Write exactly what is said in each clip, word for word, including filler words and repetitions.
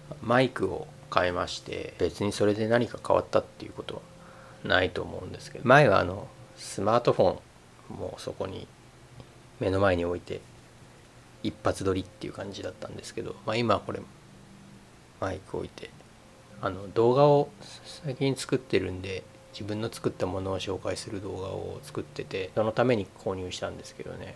マイクを変えまして、別にそれで何か変わったっていうことはないと思うんですけど、前はあのスマートフォンもそこに目の前に置いて一発撮りっていう感じだったんですけど、まあ、今はこれマイク置いてあの動画を最近作ってるんで、自分の作ったものを紹介する動画を作ってて、そのために購入したんですけどね。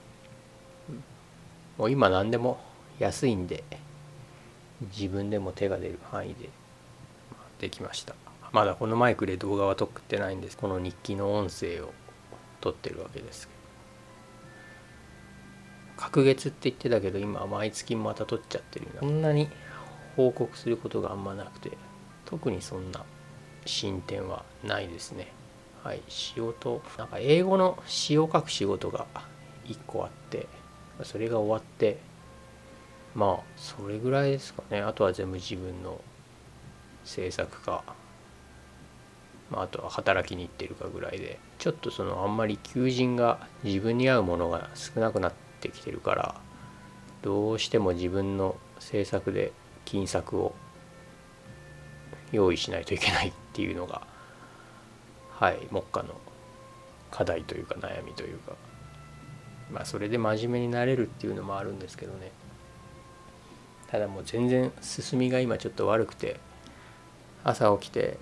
もう今何でも安いんで、自分でも手が出る範囲でできました。まだこのマイクで動画は撮ってないんです。この日記の音声を撮ってるわけですけど、隔月って言ってたけど今は毎月また撮っちゃってるような、そんなに報告することがあんまなくて、特にそんな進展はないですね。はい、仕事なんか英語の詩を書く仕事がいっこあって、それが終わって、まあそれぐらいですかね。あとは全部自分の制作か、まあ、あとは働きに行ってるかぐらいで、ちょっとそのあんまり求人が自分に合うものが少なくなってきてるから、どうしても自分の制作で金策を用意しないといけないっていうのが、はい目下の課題というか悩みというか、まあそれで真面目になれるっていうのもあるんですけどね。ただもう全然進みが今ちょっと悪くて、朝起きて、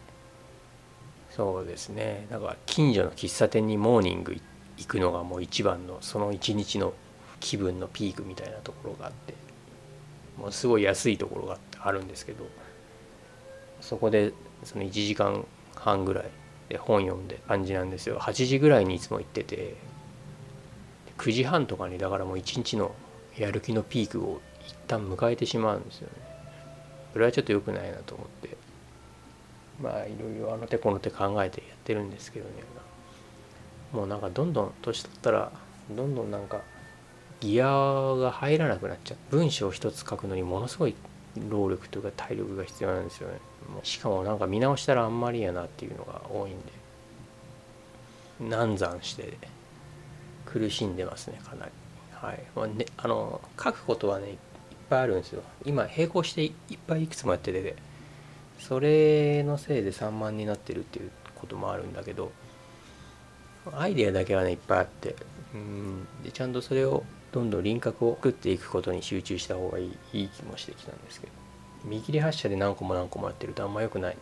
そうですね、なんか近所の喫茶店にモーニング行くのがもう一番のその一日の気分のピークみたいなところがあって、もうすごい安いところがあるんですけど、そこでそのいちじかんはんぐらいで本読んで感じなんですよ。はちじぐらいにいつも行ってて、くじはんとかにだからもう一日のやる気のピークを一旦迎えてしまうんですよね。それはちょっと良くないなと思って、まあいろいろあの手この手考えてやってるんですけどね。もうなんかどんどん年取ったらどんどんなんかギアが入らなくなっちゃう。文章一つ書くのにものすごい労力というか体力が必要なんですよね。しかもなんか見直したらあんまりやなっていうのが多いんで、難産して苦しんでますね、かなり。はい、まあね、あの書くことはねいっぱいあるんですよ。今並行していっぱいいくつもやってて、それのせいで散漫になってるっていうこともあるんだけど、アイデアだけはねいっぱいあって、うんでちゃんとそれをどんどん輪郭を作っていくことに集中した方がいいいい気もしてきたんですけど、見切り発車で何個も何個もやってるとあんま良くないんで、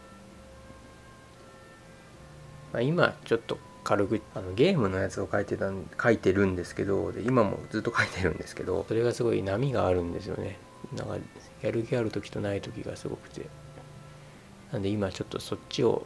まあ、今ちょっと軽くあのゲームのやつを書いてた書いてるんですけど、で今もずっと書いてるんですけど、それがすごい波があるんですよね。なんかやる気ある時とない時がすごくて、なんで今ちょっとそっちを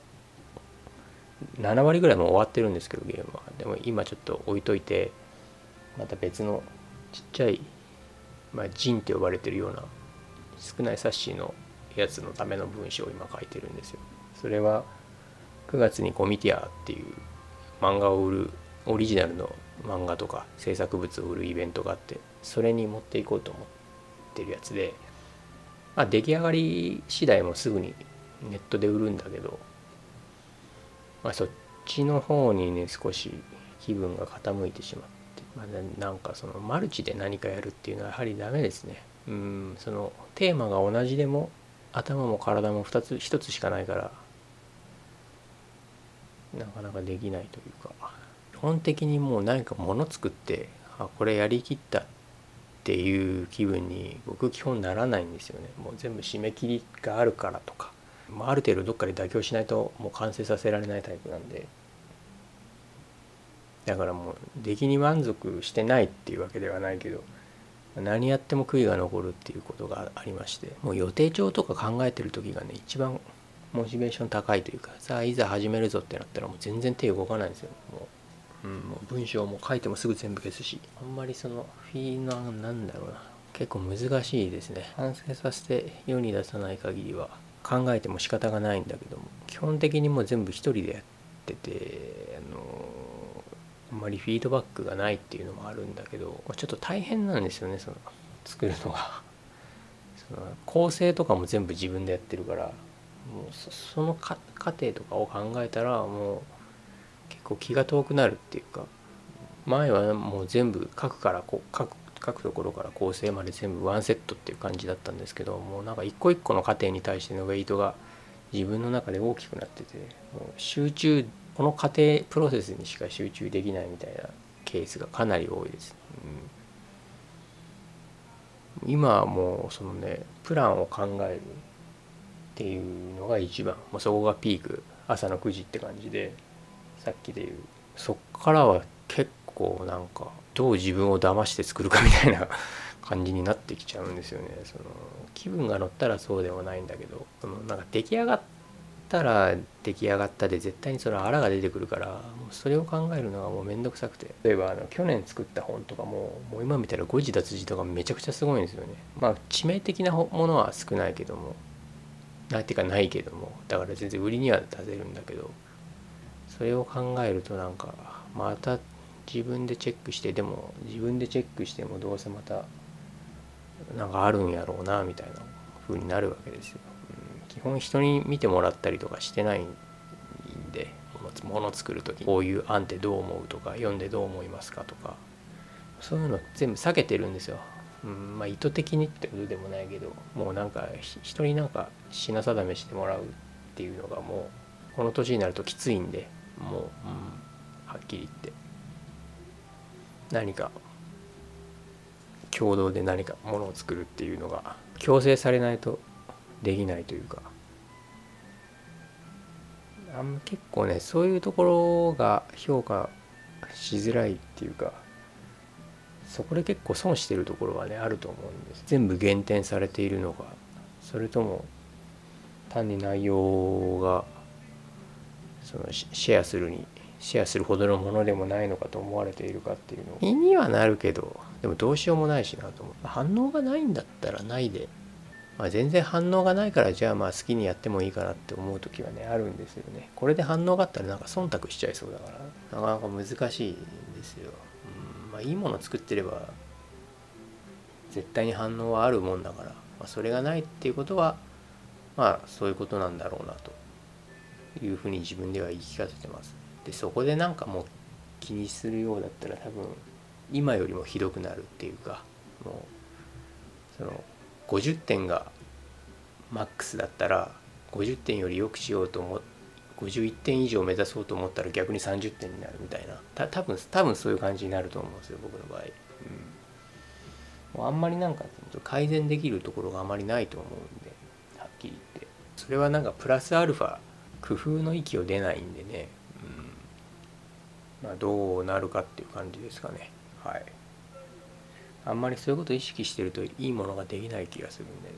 なな割ぐらいもう終わってるんですけど、ゲームは。でも今ちょっと置いといて、また別のちっちゃい、まあ、ジンって呼ばれてるような少ない冊子のやつのための文章を今書いてるんですよ。それはくがつにコミティアっていう漫画を売るオリジナルの漫画とか制作物を売るイベントがあって、それに持っていこうと思ってるやつで、まあ、出来上がり次第もすぐにネットで売るんだけど、まあ、そっちの方にね少し気分が傾いてしまって、まあ、なんかそのマルチで何かやるっていうのはやはりダメですね。うんそのテーマが同じでも頭も体もふたつひとつしかないから、なかなかできないというか、基本的にもう何か物作って、あこれやりきったっていう気分に僕基本ならないんですよね。もう全部締め切りがあるからとか、ある程度どっかで妥協しないともう完成させられないタイプなんで、だからもう出来に満足してないっていうわけではないけど、何やっても悔いが残るっていうことがありまして、もう予定帳とか考えてる時がね一番モチベーション高いというか、さあいざ始めるぞってなったらもう全然手動かないんですよ。もう、うん、もう文章も書いてもすぐ全部消すし、あんまりそのフィーナーなんだろうな、結構難しいですね。完成させて世に出さない限りは考えても仕方がないんだけども、基本的にもう全部一人でやってて、あのあんまりフィードバックがないっていうのもあるんだけど、ちょっと大変なんですよね、その作るのが。その構成とかも全部自分でやってるから、もう そ, その過程とかを考えたらもう結構気が遠くなるっていうか、前はもう全部書くからこう書く書くところから構成まで全部ワンセットっていう感じだったんですけど、もうなんか一個一個の過程に対してのウェイトが自分の中で大きくなってて、もう集中この過程プロセスにしか集中できないみたいなケースがかなり多いです、うん、今はもうそのねプランを考えるっていうのが一番、もうそこがピーク、朝のくじって感じで、さっきで言うそっからは結構なんかどう自分を騙して作るかみたいな感じになってきちゃうんですよね。その気分が乗ったらそうでもないんだけど、そのなんか出来上がったら出来上がったで絶対にそのあらが出てくるから、もうそれを考えるのがもうめんどくさくて、例えばあの去年作った本とかももう今見たら誤字脱字とかめちゃくちゃすごいんですよね。まあ致命的なものは少ないけども、なんていうかないけども、だから全然売りには出せるんだけど、それを考えるとなんかまた自分でチェックして、でも自分でチェックしてもどうせまたなんかあるんやろうなみたいな風になるわけですよ、うん、基本人に見てもらったりとかしてないんで、もの作る時こういう案ってどう思うとか、読んでどう思いますかとか、そういうの全部避けてるんですよ、うん、まあ意図的にってことでもないけど、もうなんか人になんか品定めしてもらうっていうのがもうこの年になるときついんで、もう、うん、はっきり言って何か共同で何かものを作るっていうのが強制されないとできないというか、あん結構ねそういうところが評価しづらいっていうか、そこで結構損してるところはねあると思うんです。全部減点されているのか、それとも単に内容がそのシェアするにシェアするほどのものでもないのかと思われているかっていうの気にはなるけど、でもどうしようもないしなと思う。反応がないんだったらないで、まあ、全然反応がないからじゃあまあ好きにやってもいいかなって思う時はねあるんですよね。これで反応があったらなんか忖度しちゃいそうだからなかなか難しいんですよ、うん、まあいいもの作ってれば絶対に反応はあるもんだから、まあ、それがないっていうことはまあそういうことなんだろうなというふうに自分では言い聞かせてます。でそこでなんかもう気にするようだったら多分今よりもひどくなるっていうか、もうそのごじゅってんがマックスだったらごじゅってんより良くしようと思ってごじゅういってん以上目指そうと思ったら逆にさんじゅってんになるみたいな、た多分多分そういう感じになると思うんですよ僕の場合、うん、もうあんまりなんか改善できるところがあまりないと思うんで、はっきり言ってそれはなんかプラスアルファ工夫の域を出ないんでね、うん、まあどうなるかっていう感じですかね。はい、あんまりそういうことを意識してるといいものができない気がするんでね、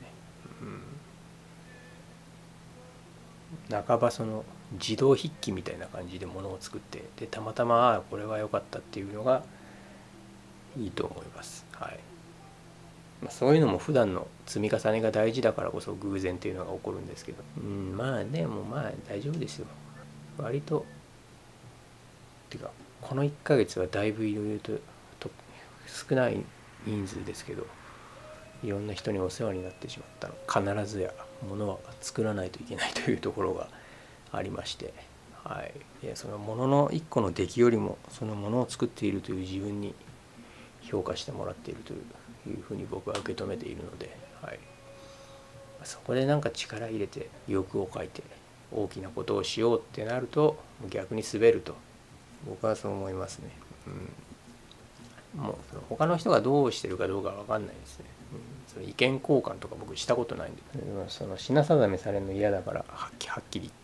うん、半ばその自動筆記みたいな感じでものを作って、でたまたまあこれは良かったっていうのがいいと思います。はい、まあ、そういうのも普段の積み重ねが大事だからこそ偶然っていうのが起こるんですけど、うん、まあねもうまあ大丈夫ですよ。割とてかこのいっかげつはだいぶいろいろとと少ない人数ですけどいろんな人にお世話になってしまったの、必ずや物は作らないといけないというところがありまして、はい、いやその物の一個の出来よりもそのものを作っているという自分に評価してもらっているというふうに僕は受け止めているので、はい、そこでなんか力入れて欲をかいて大きなことをしようってなると逆に滑ると僕はそう思いますね。うん、もうその他の人がどうしてるかどうかわかんないですね。うん、その意見交換とか僕したことないんで、その品定めされるの嫌だからはっきはっきり言って、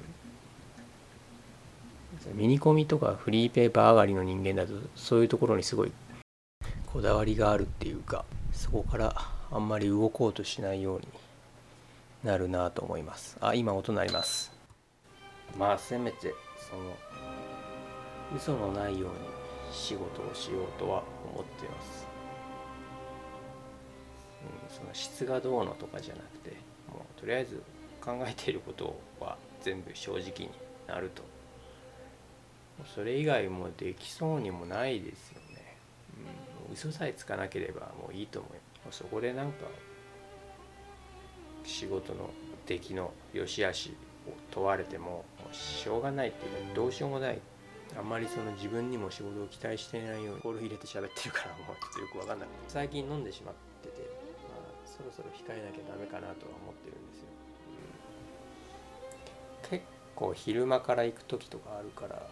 うん、ミニコミとかフリーペーパー上がりの人間だとそういうところにすごいこだわりがあるっていうか、そこからあんまり動こうとしないようになるなと思います。あ、今音鳴ります。まあせめてその嘘のないように仕事をしようとは思っています、うん、その質がどうのとかじゃなくて、もうとりあえず考えていることは全部正直になると、それ以外もできそうにもないですよね、うん、嘘さえつかなければもういいと思います。そこでなんか仕事の出来の良し悪しを問われてももうしょうがないっていうかどうしようもないあんまりその自分にも仕事を期待していないようにコール入れて喋ってるからもうちょっとよく分かんなくて、最近飲んでしまってて、まあ、そろそろ控えなきゃダメかなとは思ってるんですよ、うん、結構昼間から行く時とかあるから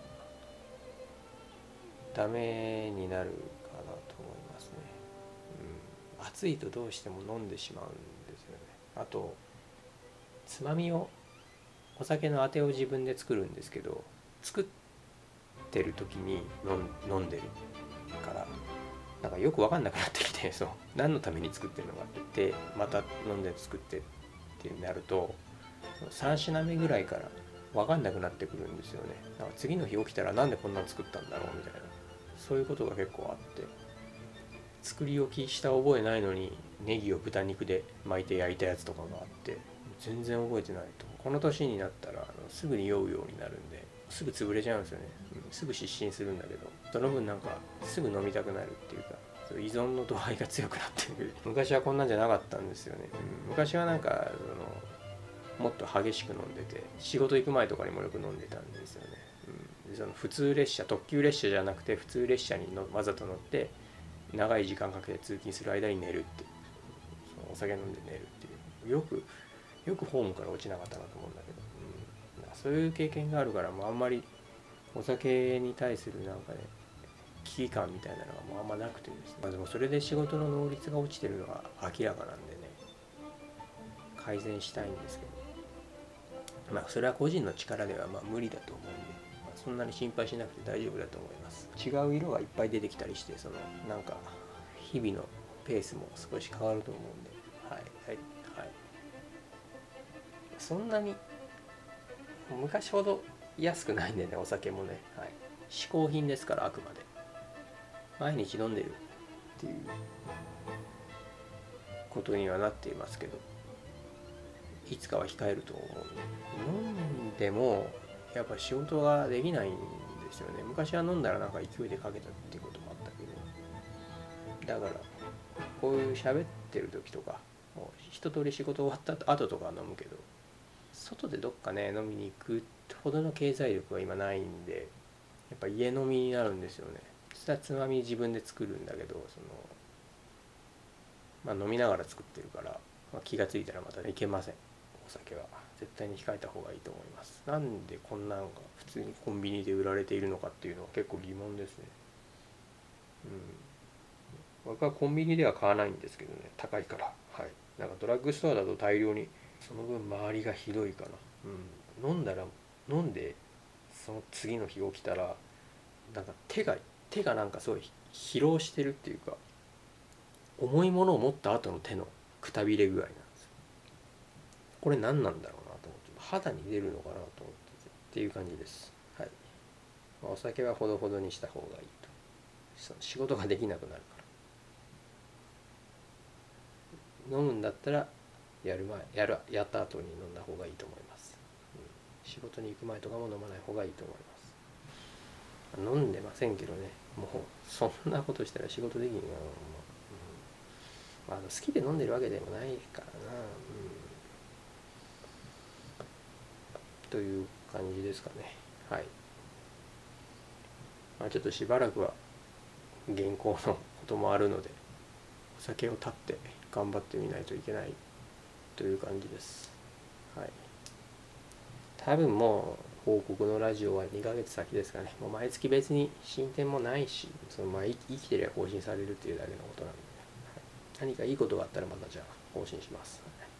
ダメになるかなと思いますね、うん、暑いとどうしても飲んでしまうんですよね。あとつまみをお酒のあてを自分で作るんですけど、作ってる時に飲ん飲んでるからなんかよく分かんなくなってきて、そう何のために作ってるのかって言ってまた飲んで作ってってなるとさん品目ぐらいから分かんなくなってくるんですよね。だから次の日起きたらなんでこんなの作ったんだろうみたいな、そういうことが結構あって、作り置きした覚えないのにネギを豚肉で巻いて焼いたやつとかがあって全然覚えてないと、この年になったらあのすぐに酔うようになるんですぐ潰れちゃうんですよね、うん、すぐ失神するんだけどその分なんかすぐ飲みたくなるっていうか、そう依存の度合いが強くなってる昔はこんなんじゃなかったんですよね、うん、昔はなんかそのもっと激しく飲んでて仕事行く前とかにもよく飲んでたんですよね、うん、でその普通列車特急列車じゃなくて普通列車にのわざと乗って長い時間かけて通勤する間に寝るっていう、そのお酒飲んで寝るっていう、よくよくホームから落ちなかったなと思うんだけど、うん、そういう経験があるからもうあんまりお酒に対するなんかね危機感みたいなのがもうあんまなくてですね、まあ、でもそれで仕事の能率が落ちてるのは明らかなんでね、改善したいんですけど、まあそれは個人の力ではまあ無理だと思うんで、まあ、そんなに心配しなくて大丈夫だと思います。違う色がいっぱい出てきたりして、そのなんか日々のペースも少し変わると思うんで、はいはいはい、そんなに昔ほど安くないんでね、お酒もね、はい、嗜好品ですから、あくまで毎日飲んでるっていうことにはなっていますけど、いつかは控えると思うんで、飲んでもやっぱ仕事ができないんですよね。昔は飲んだらなんか勢いでかけたっていうこともあったけど、だからこういう喋ってる時とかもう一通り仕事終わった後とかは飲むけど、外でどっかね飲みに行くほどの経済力は今ないんで、やっぱ家飲みになるんですよね。実はつまみ自分で作るんだけど、そのまあ飲みながら作ってるから、まあ、気がついたらまたいけません。お酒は絶対に控えた方がいいと思います。なんでこんなのが普通にコンビニで売られているのかっていうのは結構疑問ですね。うん、僕はコンビニでは買わないんですけどね、高いから。はい、なんかドラッグストアだと大量に、その分周りがひどいかな、うん、飲んだら飲んでその次の日起きたらなんか手が手がなんかすごい疲労してるっていうか、重いものを持った後の手のくたびれ具合なんですよ。これ何なんだろうなと思って、肌に出るのかなと思ってっていう感じです。はい、まあ、お酒はほどほどにした方がいいと。その仕事ができなくなるから、飲むんだったらやる前やるやった後に飲んだ方がいいと思います、うん、仕事に行く前とかも飲まない方がいいと思います。飲んでませんけどね、もうそんなことしたら仕事できんな、うん、まあ、好きで飲んでるわけでもないからな、うん、という感じですかね。はい、まあ、ちょっとしばらくは原稿のこともあるのでお酒を断って頑張ってみないといけないという感じです。はい、多分もう報告のラジオはにかげつ先ですかね。もう毎月別に進展もないし、そのまあ生きてりゃ更新されるっていうだけのことなんで、ね、はい、何かいいことがあったらまたじゃあ更新します。